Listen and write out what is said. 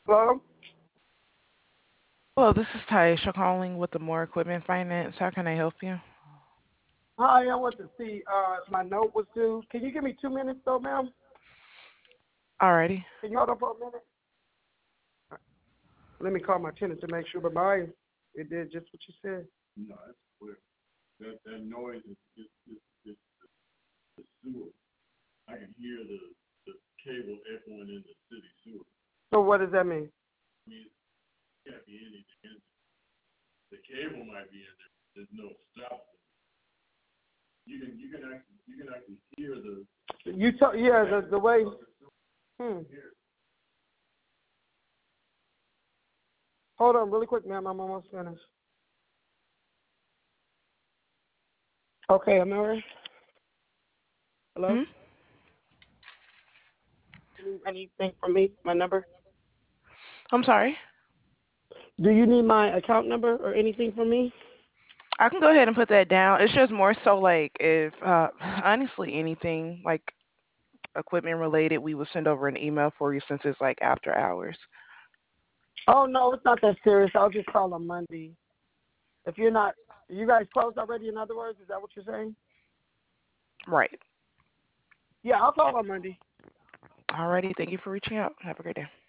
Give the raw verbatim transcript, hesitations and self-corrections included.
Hello? Hello, this is Taisha calling with the More Equipment Finance. How can I help you? Hi, I want to see uh my note was due. Can you give me two minutes though, ma'am? Alrighty. Can you hold on for a minute? Let me call my tenant to make sure, but mine, it did just what you said. No, that's clear. That that noise is is is, is the sewer. I can hear the the cable echoing in the city sewer. So what does that mean? I mean, it can't be anything in there. The cable might be in there. There's no stop. You can you can actually you can actually hear the. You tell yeah, the the way hmm. Hold on really quick, ma'am, I'm almost finished. Okay, I'm all right. Hello? Hmm? Need anything from me? My number? I'm sorry. Do you need my account number or anything from me? I can go ahead and put that down. It's just more so like if, uh, honestly, anything like equipment related, we will send over an email for you since it's like after hours. Oh no, it's not that serious. I'll just call on Monday. If you're not, you guys closed already, in other words? Is that what you're saying? Right. Yeah, I'll call on Monday. Alrighty. Thank you for reaching out. Have a great day.